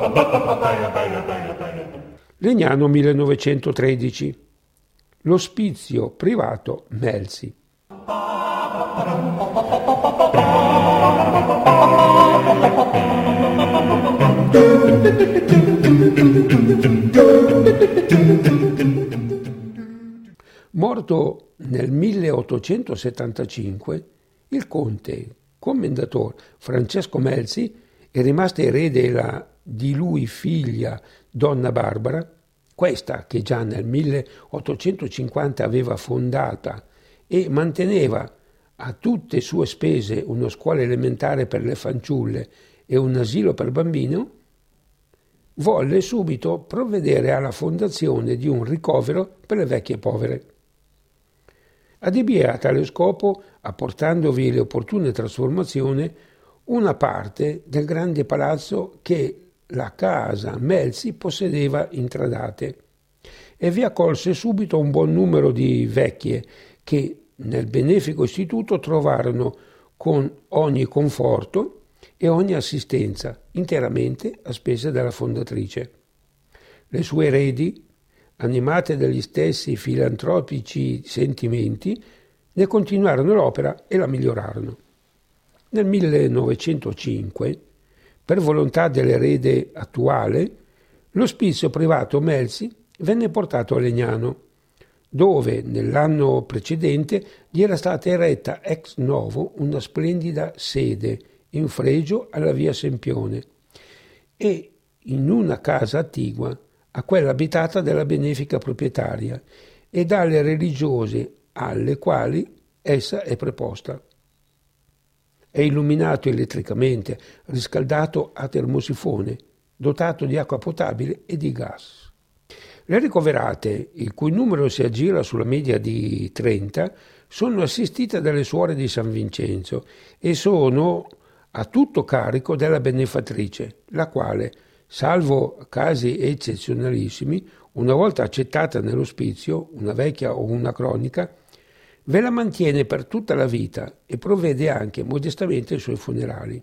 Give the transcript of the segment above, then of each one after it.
Legnano 1913. L'ospizio privato Melzi. Morto nel 1875, il conte commendatore Francesco Melzi è rimasto erede di lui figlia donna Barbara, questa che già nel 1850 aveva fondata e manteneva a tutte sue spese una scuola elementare per le fanciulle e un asilo per bambino, volle subito provvedere alla fondazione di un ricovero per le vecchie povere. Adibì a tale scopo, apportandovi le opportune trasformazioni, una parte del grande palazzo che la casa Melzi possedeva in Tradate e vi accolse subito un buon numero di vecchie che nel benefico istituto trovarono con ogni conforto e ogni assistenza, interamente a spese della fondatrice. Le sue eredi, animate dagli stessi filantropici sentimenti, ne continuarono l'opera e la migliorarono. Nel 1905, per volontà dell'erede attuale, l'ospizio privato Melzi venne portato a Legnano, dove nell'anno precedente gli era stata eretta ex novo una splendida sede in fregio alla via Sempione e in una casa attigua a quella abitata dalla benefica proprietaria e dalle religiose alle quali essa è preposta. È illuminato elettricamente, riscaldato a termosifone, dotato di acqua potabile e di gas. Le ricoverate, il cui numero si aggira sulla media di 30, sono assistite dalle suore di San Vincenzo e sono a tutto carico della benefattrice, la quale, salvo casi eccezionalissimi, una volta accettata nell'ospizio, una vecchia o una cronica, ve la mantiene per tutta la vita e provvede anche modestamente ai suoi funerali.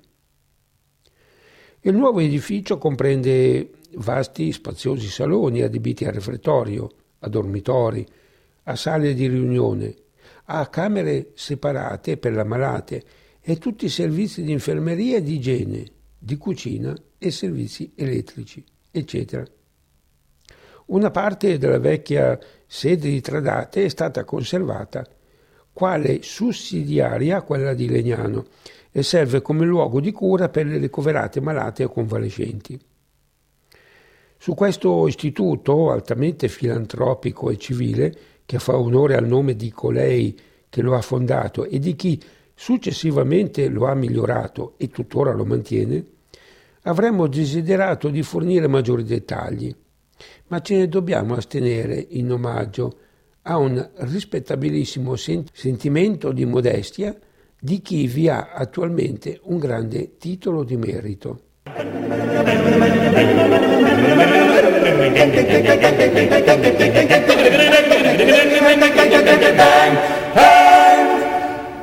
Il nuovo edificio comprende vasti spaziosi saloni adibiti a refettorio, a dormitori, a sale di riunione, a camere separate per le malate e tutti i servizi di infermeria e di igiene, di cucina e servizi elettrici, eccetera. Una parte della vecchia sede di Tradate è stata conservata quale sussidiaria a quella di Legnano e serve come luogo di cura per le ricoverate malate o convalescenti. Su questo istituto altamente filantropico e civile, che fa onore al nome di colei che lo ha fondato e di chi successivamente lo ha migliorato e tuttora lo mantiene, avremmo desiderato di fornire maggiori dettagli, ma ce ne dobbiamo astenere in omaggio a un rispettabilissimo sentimento di modestia di chi vi ha attualmente un grande titolo di merito.